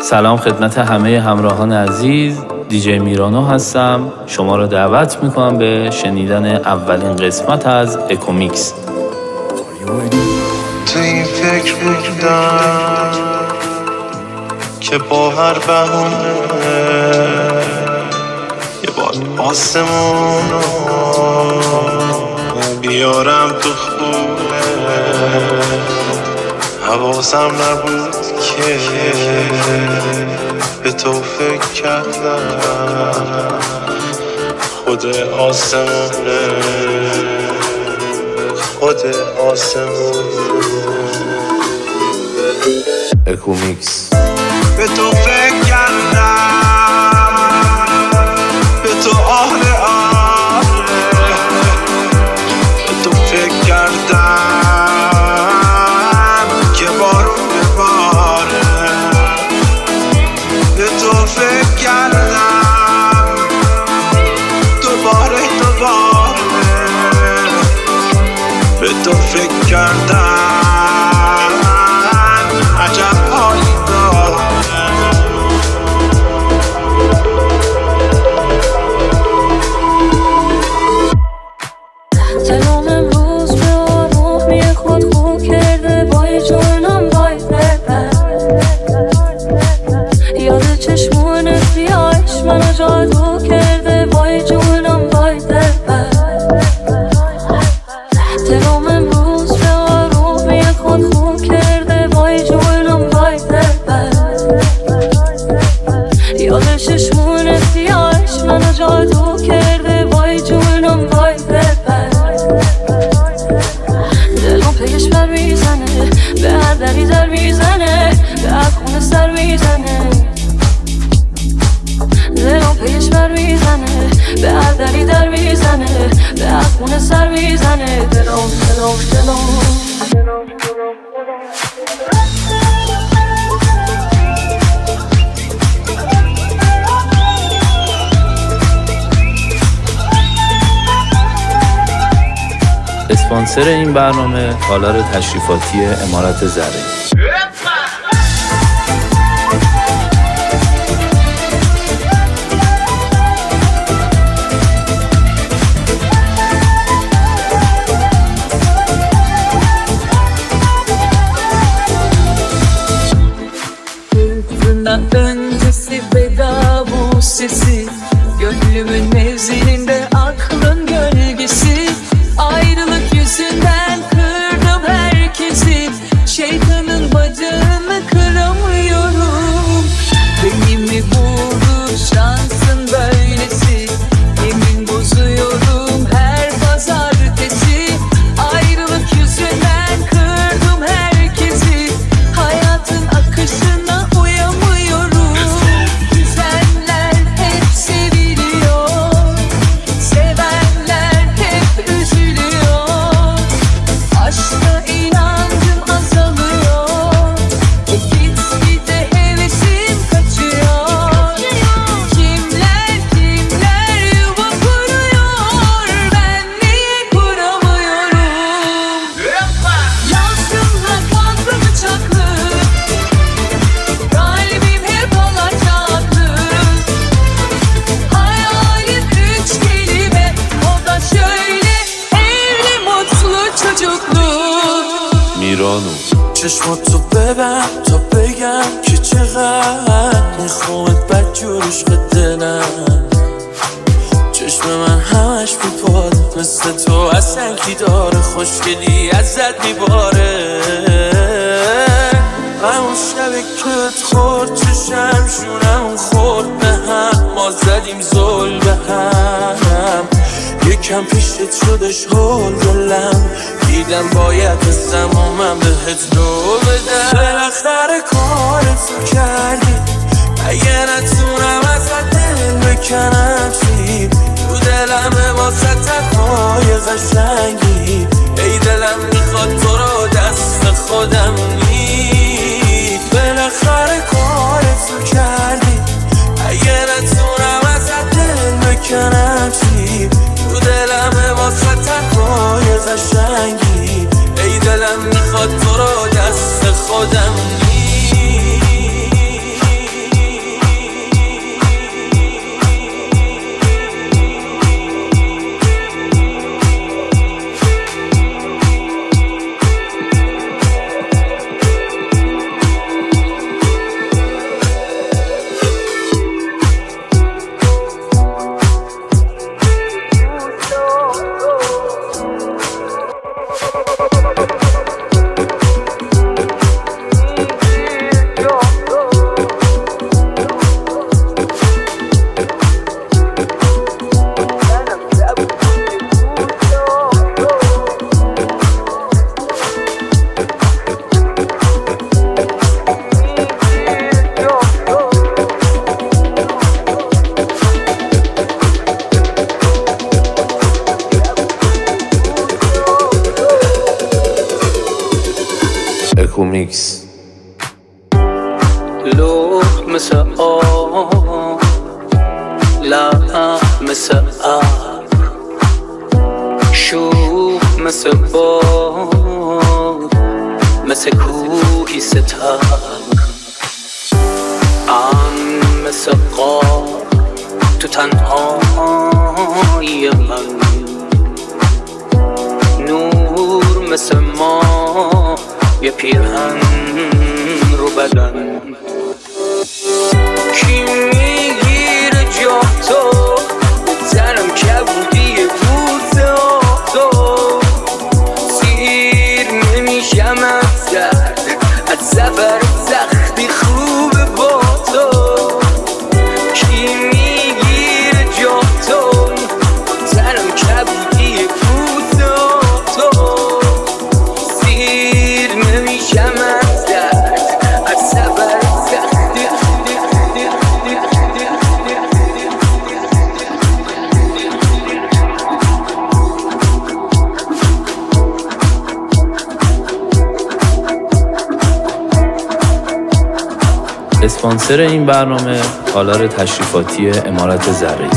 سلام خدمت همه همراهان عزیز، دیجی میرانو هستم. شما را دعوت میکنم به شنیدن اولین قسمت از اکومیکس. تو این فکر بودم که با هر بهونه یه بار آسمون بیارم تو خونه. حواسم نبود که به تو فکر کردم خود آسمونه، خود آسمونه. اکومیکس. به تو فکر کردم، به تو آهله آهله، به تو فکر کردم که بارون بباره. به تو فکر کردم دوباره به تو فکر کردم عجب حالی دلم امروز به آرومی خود خو کرده، بای جانم بای ببر. یاد چشمون بیایش منو جادو کرده، بای جانم بای ببر. دلم امروز به آرومی خود خو کرده، بای جانم بای ببر. یاد چشمون بیایش منو جادو کرده، بای جانم بای ببر. دلم پیش بر میزنه، به هر دری در میزنه، به هر خونه سر میزنه. دلم پیش بر میزنه، به هر دری در میزنه، به هر خونه سر میزنه. دلم اسپانسر این برنامه تالار تشریفاتی امارت زرعی. Öncesi veda bu sesi, gönlümün mevzilinde aklın gölgesi. Ayrılık yüzünden kırdım herkesi, şeytanın bacağını kıramıyorum. Beni mi buldu şansın böylesi, yemin bozuyorum her pazartesi. Ayrılık yüzünden kırdım herkesi, hayatın akışına uyamıyorum. Senler hep seviliyor, sevenler hep üzülüyor. Aşka inancım azalıyor, gitgide hevesim kaçıyor. Kimler yuva kuruyor, ben niye kuramıyorum? Yansınla kanlı bıçaklı, kalbim hep alacaklı. Hayalim 3 kelime, o da şöyle: evli mutlu çocuklu. میرانو. چشماتو ببن تا بگم که چقدر میخوامت بدجورش به دلم. چشم من همش میپاد مثل تو اصلا کی داره، خوشگلی ازت میباره. همون شبی کت خورد چشم شونم خورد به هم، ما زدیم زل به هم. یکم پیشت شدش هول دلم، دیدم باید بستم و من بهت لو بدم. بالاخره کارتو کردی، اگه نتونم ازت دل بکنم چی؟ تو دلم واسه تنهای قشنگی، ای دلم میخواد تو رو دست خودم نی. بالاخره کارتو کردی، اگه نتونم ازت دل بکنم چی؟ تو دلم واسه تنهای قشنگی، ای دلم میخواد تو رو دست خودم نی. کومیکس. لوح مثل آب، لحن مثل ابر، شوخ مثل باد، مثل کوهی ستر، مثل غار تو تنهایی من، نور مثل ما یه پیرهن رو بدن. کی میگیره جا تو زنم کبودی بوز تو، سیر نمیشم از درد، از سفر سختی خوبه با تو. کی میگیره جا تو زنم کبودی بوز تو، سیر نمیشم از درد، از سفر سختی. اسپانسر این برنامه تالار تشریفاتی امارت زرعی.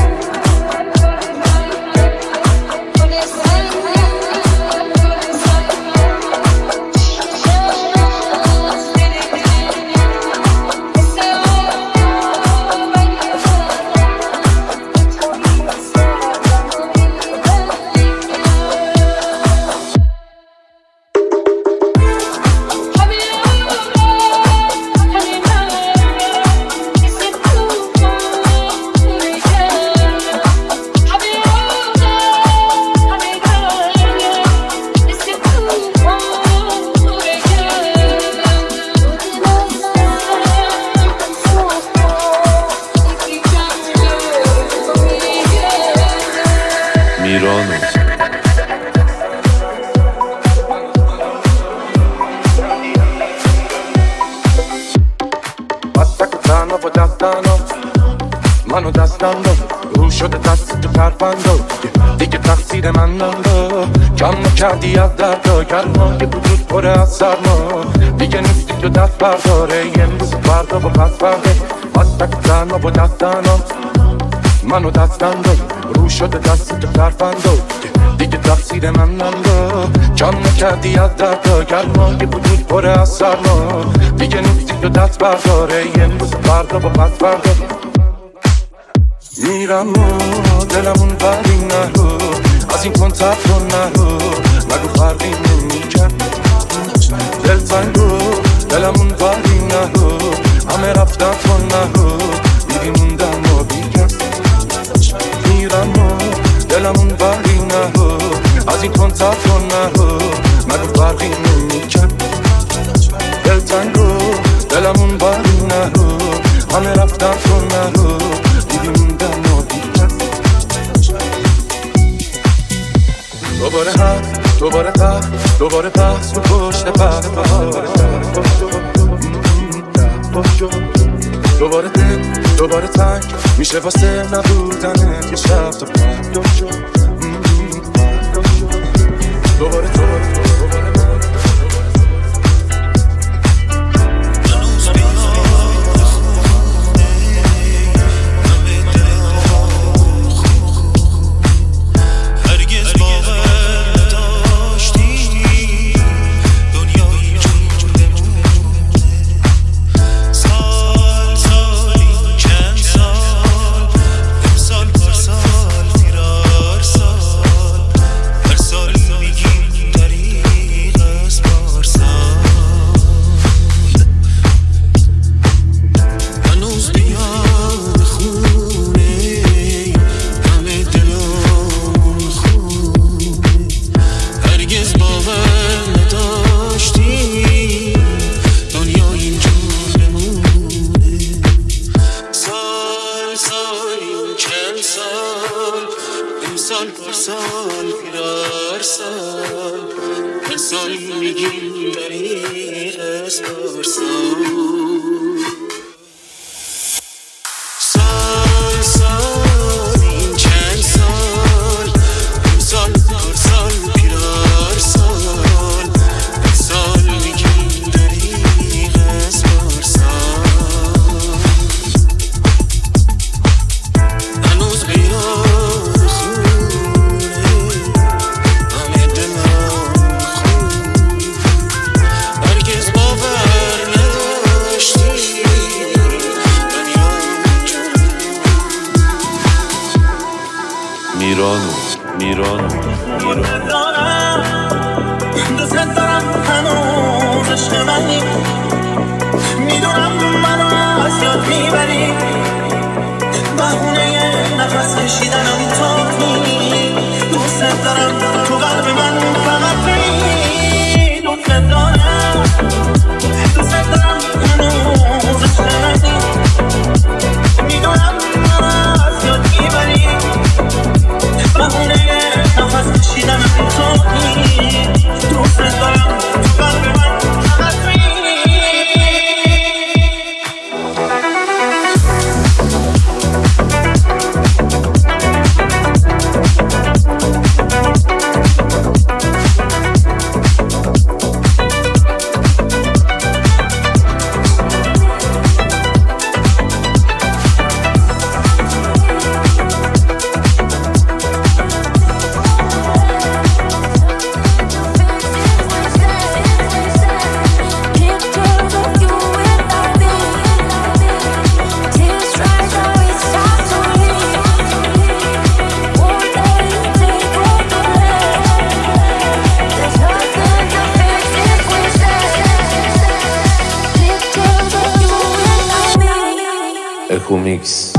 منو دستم رو شده دست تو پرپندا، دیگه تقصیر من نندا، کم کردی از دردا، گرما که وجود پره از سرما، دیگه نیستی تو دست برداره، امروز فردا با پس فرده، تک تنها با دستنام. منو دستم رو شده دست تو پرپندا، دیگه تقصیر من نندا، کم کردی از دردا، گرما که وجود پره از سرما، دیگه نیستی تو دست برداره، امروز فردا با پس فرده. میرم و دلمون بری نرو، از این کنترت رو نرو، نگو فرقی نمیکرد دلتنگ و دلمون بری نرو، همه رفتن تو نرو، دیدی موندم و بیکرد. میرم و دلمون بری نرو، از این کنترت رو نرو، نگو فرقی نمیکرد دلتنگ و دلمون بری نرو، همه رفتن تو نرو، دیدی موندم و بیکرد. دوباره حق، دوباره تخت، دوباره پس رو پشت پس، دوباره دل، دوباره تنگ میشه واسه نبودنت یه شب تا پرد. دوباره سال میرانو دوست دارم هنوز عشق منی، میدونم منو از یاد میبری، بهونه نفس کشیدنم تویی، دوست دارم تو قلب من فقط تویی، دوست دارم هنوز عشق منی، میدونم منو از یاد میبری، بهونه نفس کشیدنم تویی، دوست دارم تو قلب من فقط تویی. اکومیکس.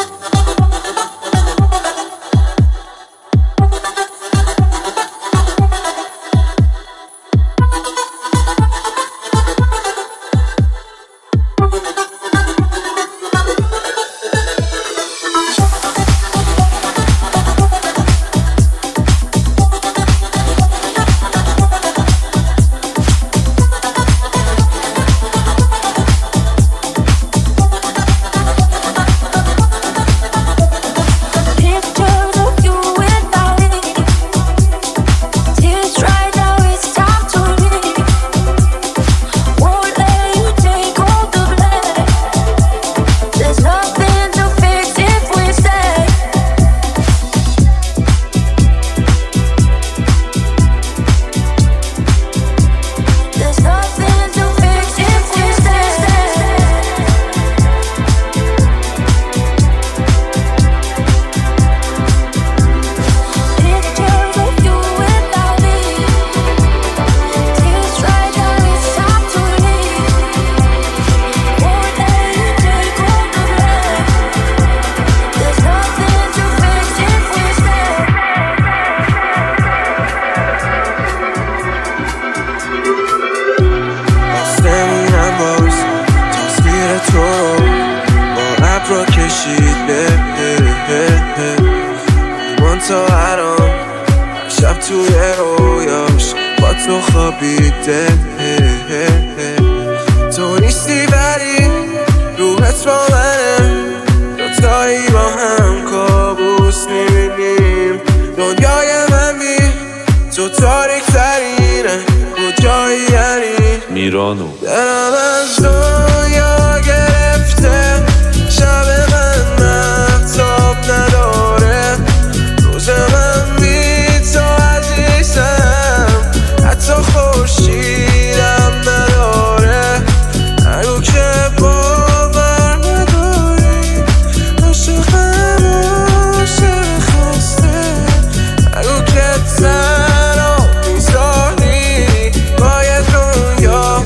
تو نیستی ولی روحت با منه، دوتایی با هم کابوس میبینیم، دنیای من بی تو تاریک ترینه، کجایی یعنی میرانو. دلم از دنیا گرفته، شب من مهتاب نداره، روز من بی تو عزیزم، حتی خورشیدم نداره، نگو که باور نداری، عاشقم عاشق خسته، نگو که تنها میذاری، باید دنیا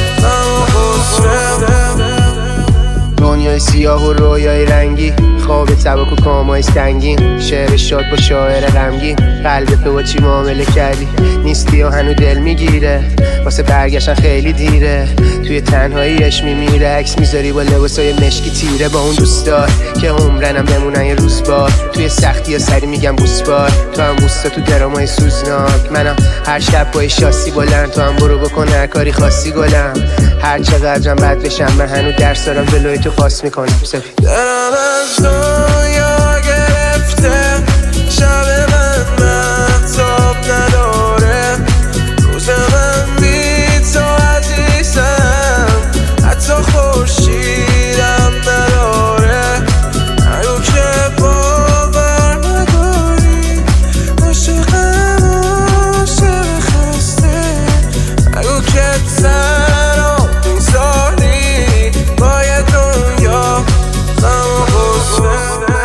دنیای سیاه و رویای رنگی، خواب تباک و کامای سنگین، شعر شاد با شاعر غمگین، قلب تو با چی معامله کردی، نیستی و هنو دل میگیره، واسه برگشتن خیلی دیره، توی تنهاییش میمیره، عکس میذاری با لباسای مشکی تیره، با اون دوستار که عمرنم بمونن یه روز بار، توی سختی یا سری میگم بوسبار، تو هم بوستا تو درامای سوزناک، منم هر شب با شاسی بلند، تو هم برو بکن هر کاری خاصی گلم، هر چقدرم بد بشم من هنو درس دارم جلوی تو خواست میکنم سفید. دلم از دنیا گرفته، شب من مهتاب نداره، روز من بی تو عزیزم، حتی خورشیدم نداره، نگو که باور نداری، عاشقم عاشق خسته، نگو که تنها میذاری، باید دنیا غم و غصه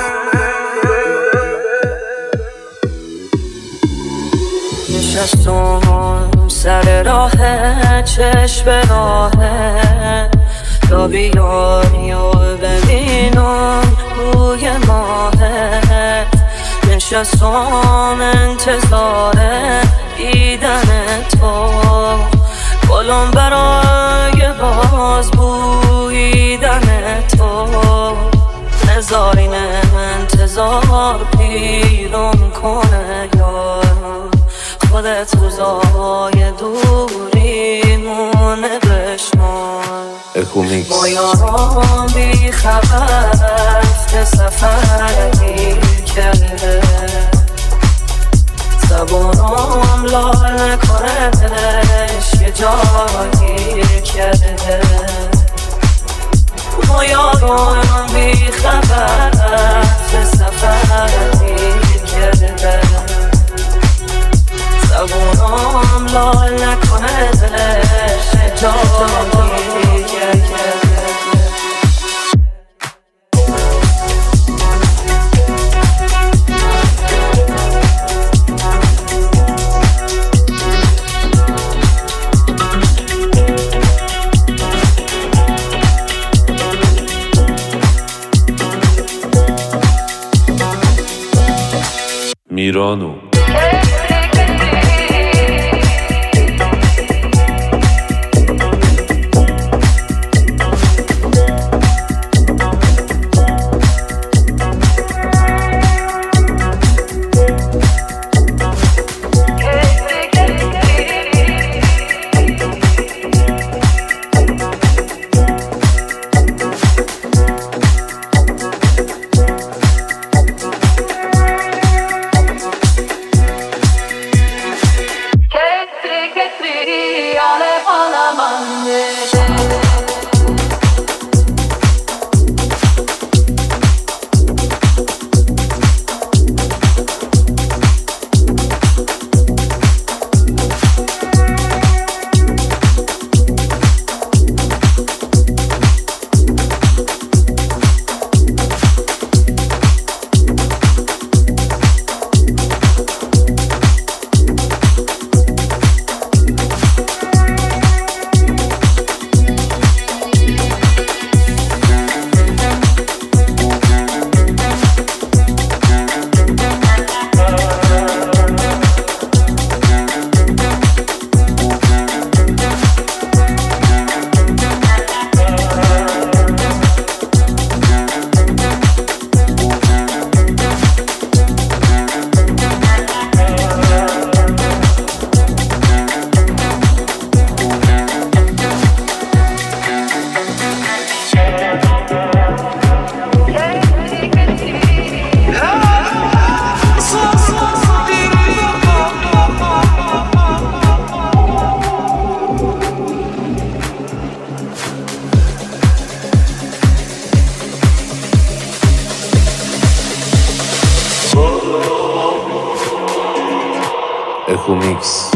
نشستم سر راه چشم راهه تا بیایی و ببینم روی ماهه نشستم انتظار دیدن تو گلم برای باز بویدن تو نزارین انتظار پیرم کنه یار خودت روزای دوریمونه بشمار اکومیکس ما یاران بی خبر که سفر گیر کرده زبانم لال نکنه دلش یه جا گیر کرده ما یاران بی خبر که سفر گیر کرده زبانم لال نکنه دلش یه جا گیر کرده میرانو اکومیکس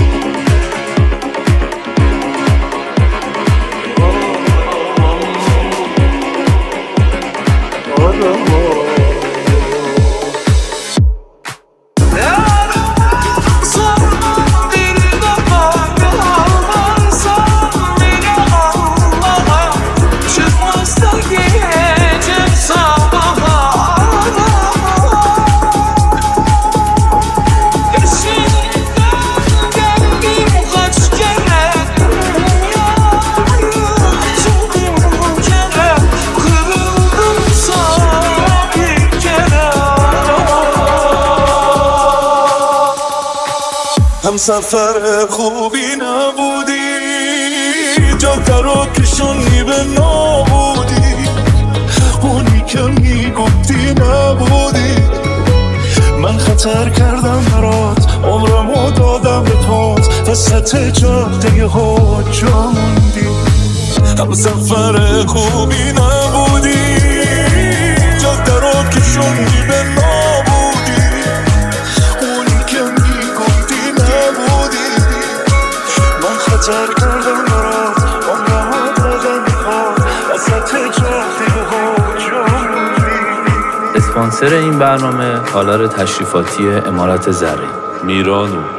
هم سفر خوبی نبودی جاده رو کشونی به نابودی اونی که میگفتی نبودی من خطر کردم برات عمرمو دادم به پات وسط جاده ها جا موندی هم سفر خوبی نبودی جاده رو کشونی به نابودی اونی که میگفتی نبودی من خطر کردم برات عمرمو دادم به پات وسط جاده ها جا موندی. اسپانسر این برنامه تالار تشریفاتی امارت زرین میرانو.